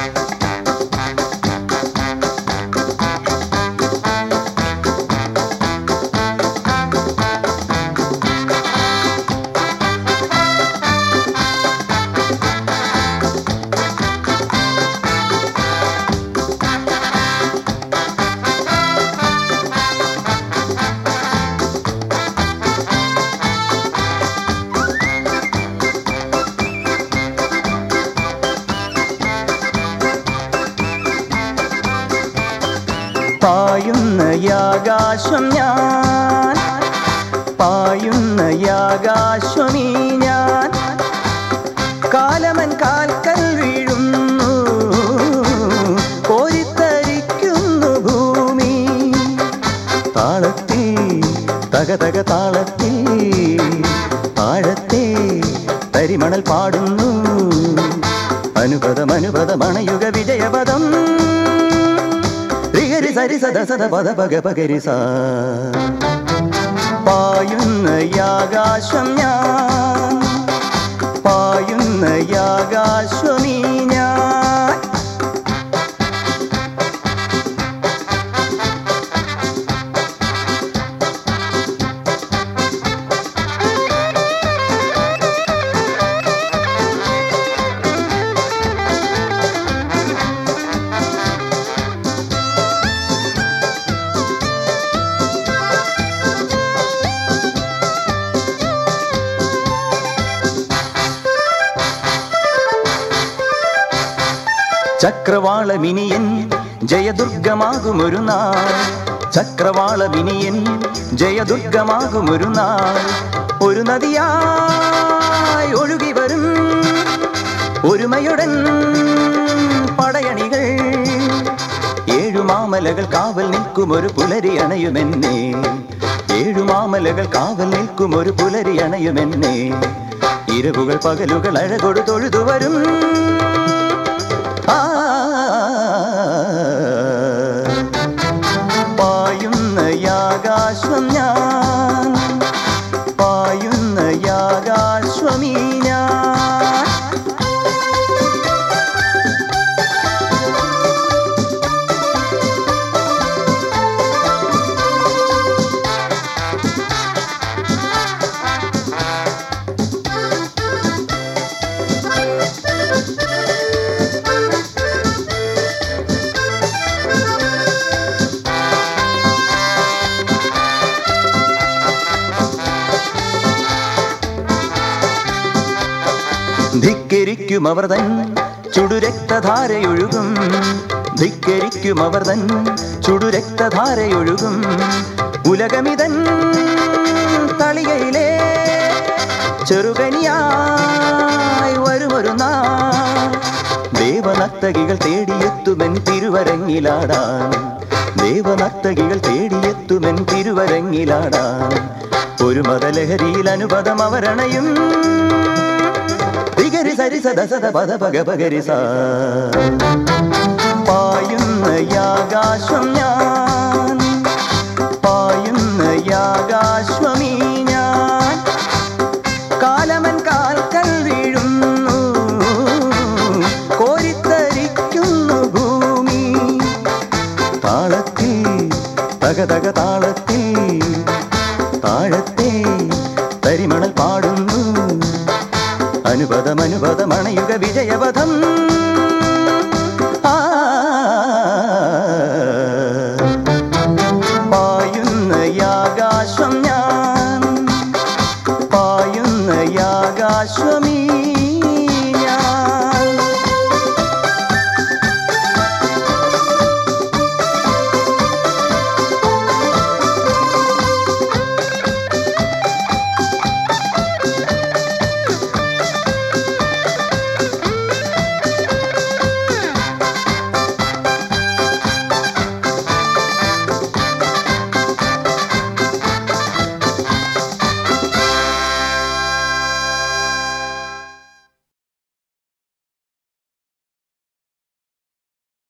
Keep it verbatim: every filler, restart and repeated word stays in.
പായുന്ന യാകാശം ഞാൻ, പായുന്ന യാകാശമീ ഞാൻ, കാലമൻ കാൽക്കൽ വീഴുന്നു, കോരിത്തരിക്കുന്നു ഭൂമി. താളത്തിൽ തക തക താളത്തിൽ താഴത്തെ തരിമണൽ പാടുന്നു, അനുപദം അനുപദം അണയുക വിജയപദം. രിഗരി സരി സദ സദ പദ പഗ പഗരി സാ. പായുന്ന യാകാശം ഞാൻ, പായുന്ന യാകാശമീ ഞാൻ. ചക്രവാളമിനിയൻ ജയദുർഗമാകുമൊരു നാൾ, ചക്രവാളമിനിയൻ ജയദുർഗമാകുമൊരു നാൾ. ഒരു നദിയായി ഒഴുകി വരും ഒരുമയുടൻ പടയണികൾ, ഏഴുമാമലകൾ കാവൽ നിൽക്കുമൊരു പുലരി അണയുമെന്നെ, ഏഴുമാമലകൾ കാവൽ നിൽക്കുമൊരു പുലരി അണയുമെന്നെ. ഇരവുകൾ പകലുകൾ അഴകൊടു തൊഴുതു വരും. പായുന്ന യാകാശം ഞാൻ, പായുന്ന യാകാശമീ ഞാൻ. ധിക്കരിക്കും അവർ തൻ ചുടുരക്തധാരയൊഴുകും, ധിക്കരിക്കും അവർ തൻ ചുടുരക്തധാരയൊഴുകും. ഉലകമിതൻ തളികയിലെ ചെറുകനിയായി വരുമൊരു നാൾ, ദേവനർത്തകികൾ തേടിയെത്തുമെൻ തിരുവരങ്ങിലാടാൻ, ദേവനർത്തകികൾ തേടിയെത്തുമെൻ തിരുവരങ്ങിലാടാൻ. ഒരു മതലഹരിയിൽ അനുപദം അവരണയും. രിഗരി സരി സദ സദ പദ പഗ പഗരി സാ. പായുന്ന യാകാശം ഞാൻ, പായുന്ന യാകാശമീ ഞാൻ, കാലമൻ കാൽക്കൽ വീഴുന്നു, കോരിത്തരിക്കുന്നു ഭൂമി. താളത്തിൽ തക തക താളത്തിൽ താഴത്തെ തരിമണൽ പാടുന്നു, അനുപദം അനുപദം അണയുക വിജയപദം. പായുന്ന യാകാശം ഞാൻ, പായുന്ന യാകാശമീ